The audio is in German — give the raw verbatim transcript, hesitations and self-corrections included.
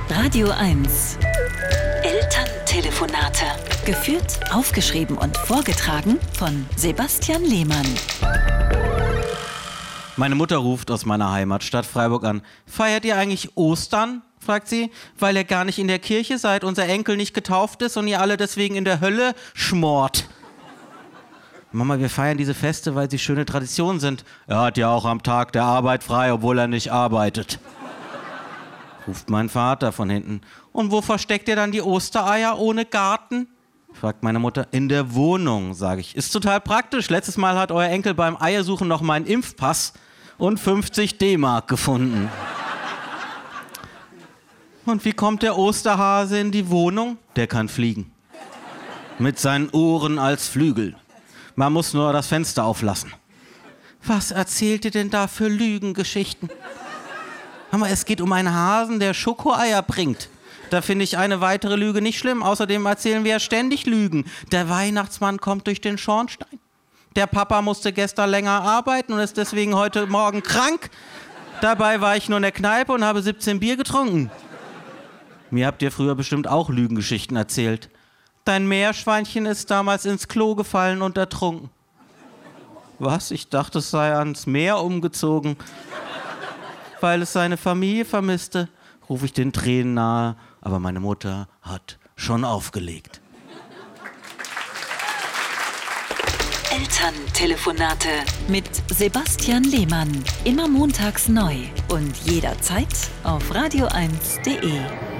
Radio eins. Elterntelefonate. Geführt, aufgeschrieben und vorgetragen von Sebastian Lehmann. Meine Mutter ruft aus meiner Heimatstadt Freiburg an. Feiert ihr eigentlich Ostern? Fragt sie, weil ihr gar nicht in der Kirche seid, unser Enkel nicht getauft ist und ihr alle deswegen in der Hölle schmort. Mama, wir feiern diese Feste, weil sie schöne Traditionen sind. Er hat ja auch am Tag der Arbeit frei, obwohl er nicht arbeitet. Ruft mein Vater von hinten. Und wo versteckt ihr dann die Ostereier ohne Garten? Fragt meine Mutter. In der Wohnung, sage ich. Ist total praktisch. Letztes Mal hat euer Enkel beim Eiersuchen noch meinen Impfpass und fünfzig D-Mark gefunden. Und wie kommt der Osterhase in die Wohnung? Der kann fliegen. Mit seinen Ohren als Flügel. Man muss nur das Fenster auflassen. Was erzählt ihr denn da für Lügengeschichten? Hör mal, es geht um einen Hasen, der Schokoeier bringt. Da finde ich eine weitere Lüge nicht schlimm. Außerdem erzählen wir ja ständig Lügen. Der Weihnachtsmann kommt durch den Schornstein. Der Papa musste gestern länger arbeiten und ist deswegen heute Morgen krank. Dabei war ich nur in der Kneipe und habe siebzehn Bier getrunken. Mir habt ihr früher bestimmt auch Lügengeschichten erzählt. Dein Meerschweinchen ist damals ins Klo gefallen und ertrunken. Was? Ich dachte, es sei ans Meer umgezogen. Weil es seine Familie vermisste, rufe ich den Tränen nahe. Aber meine Mutter hat schon aufgelegt. Elterntelefonate mit Sebastian Lehmann. Immer montags neu und jederzeit auf radio eins punkt de.